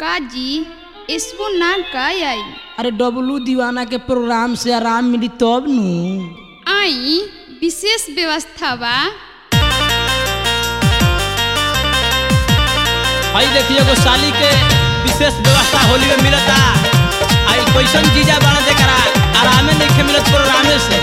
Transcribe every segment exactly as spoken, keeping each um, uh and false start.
काजी इसको ना का आई अरे डब्लू दीवाना के प्रोग्राम से आराम मिली तब नु आई विशेष व्यवस्था बा। भाई देखिए एगो साली के विशेष व्यवस्था होली में मिलता। आई कैसन चीजा बना दे करा आरामे नहीं मिलत प्रोग्रामे से।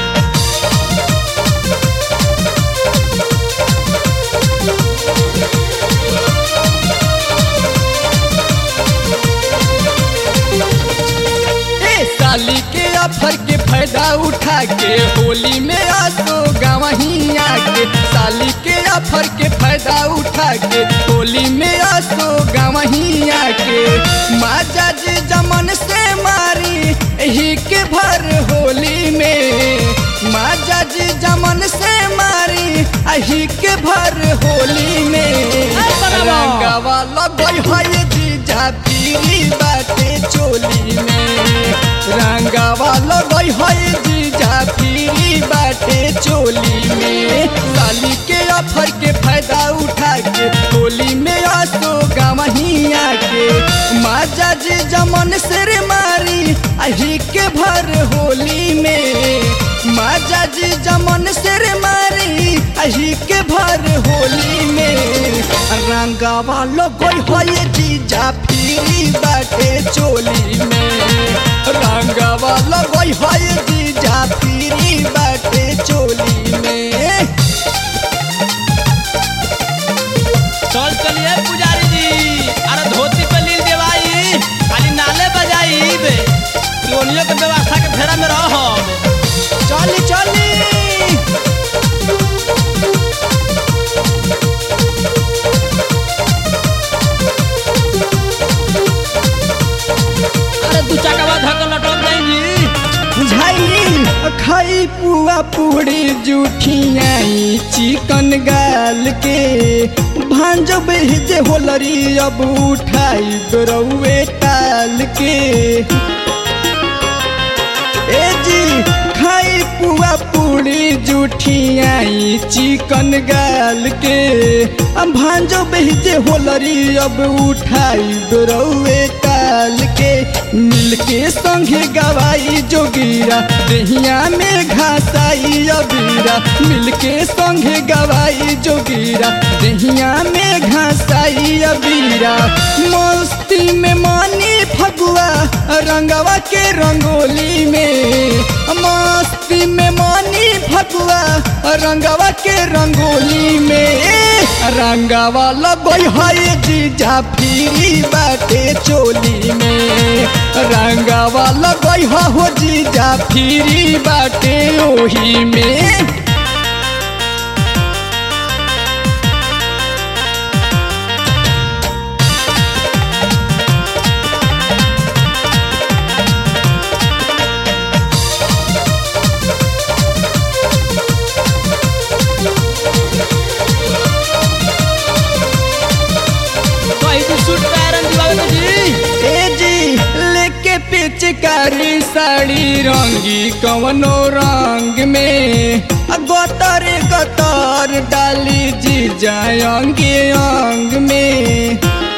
साली के ऑफर के फायदा उठा के होली में आसो गावही आके। साली के ऑफर के फायदा उठा के होली में आसो गावही आके। माजा जी जमन से मारी ही के भर होली में। माजा जी जमन से मारी ही के भर होली में। रंगवा लगई है जीजा पीरी बाटे चोली में। रंगवा लगई है जीजा पीरी बाटे चोली में। साली के ऑफर के फायदा उठा के होली में आसो गावही आके। माजा जी जमन से मारी अही के भर होली में। माजा जी जमन से मारी अही के भर होली में। रंगवा लगई है जीजा पीरी बाटे चोली में। रंगवा लगई है जीजा पीरी बाटे चोली में। चल चलिए पुजारी जी अरे धोती पे लील देवाई खाली नाले बजाई बे लोनियों के व्यवस्था के फेरा में रहो। चली चली अरे दू चक्का बाद धक्का लटक जाएंगी। बुझाई खाई पुआ पूड़ी जूठियाई चिकन गाल के। भांजो बेजे होलरी अब उठाई बरौए टाल के। ए जी खाई पुआ पूड़ी जूठियाई चिकन गाल के। भांजो बेजे होलरी अब उठाई बरौए टाल के। मिल के संगे गवाई जोगिरा दहिया में घासाई अबीरा। मिल के संगे गवाई जोगिरा दहिया में घासाई अबीरा। मस्ती में मानी फगुआ रंगवा के रंगोली में। मस्ती में मानी फगुआ रंगवा के रंगोली में। रंगवा लगई है जीजा पीरी बाटे चोली में। रंगवा लगई हो जीजा पीरी बाटे ओही में। पिचकारी साड़ी रंगी कवनो रंग में। गतर गतर डाली जीजा अंगे अंग में।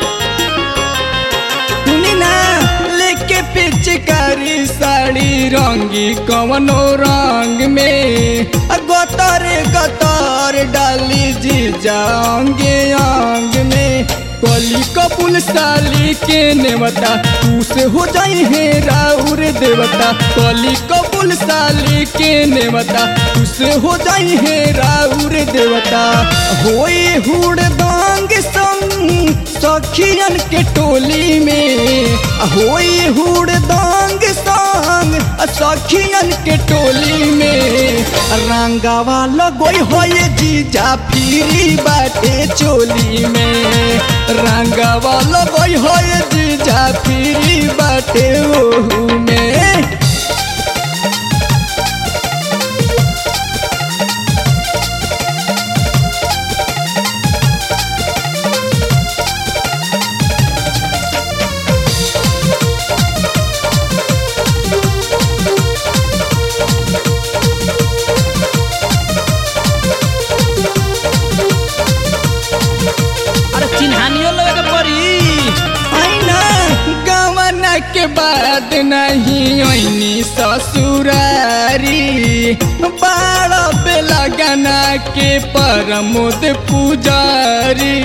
सुनी ना लेके पिचकारी साड़ी रंगी कवनो रंग में। गतर गतर डाली जीजा अंगे अंग में। कली कपुल साली के नेवता तू से हो जाई है राउर देवता। कली कपुल साली के नेवता तू से हो जाई है राउर देवता। होई हुड़ दांग संग सखियन के टोली में। होई हुड़ दांग संग सखियन के टोली में। रंगवा लगई है जीजा पीरी बाटे चोली में। रंगवा लगई है जीजा पीरी बाटे ओहू में। अरे चिन्हानियों लगे के पड़ी। आई ना ससुरारी बाड़ा बेला गना के परमोद पुजारी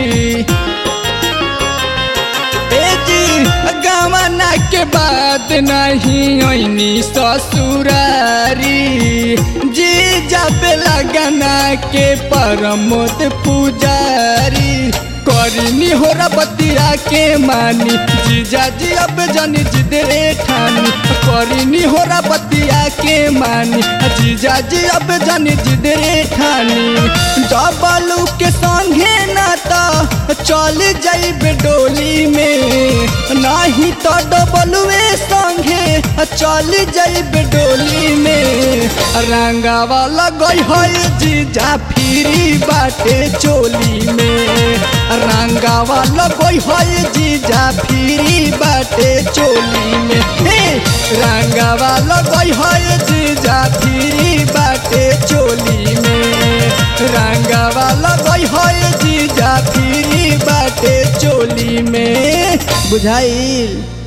गवना के बाद नहीं ओइनी ससुरारी जी जब लगना के परमोद पुजारी करीनी हो बतिया के मानी जीजा जी अब जानी जिद रे ठानी करीनी हो बतिया के मानी जीजा जी अब जानी जिद रे ठानी डबलू के संगे नाता चल जाइबे डोली में नहीं तो डबलुए संगे चल जाइबे डोली में रंगावा लगई है जीजा फिरी बाटे चोली में रंगावा लगई है जीजा फिरी बाटे चोली में हे रंगावा लगई है जीजा फिरी बाटे चोली में रंगावा लगई है जीजा फिरी बाटे चोली में बुझाइल।